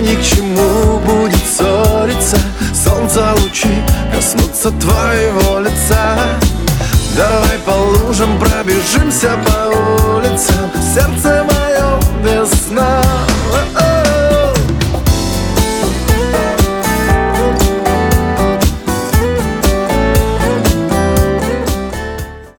ни к чему будет ссориться. Солнца лучи коснутся твоего лица. Давай по лужам пробежимся по улицам. Сердце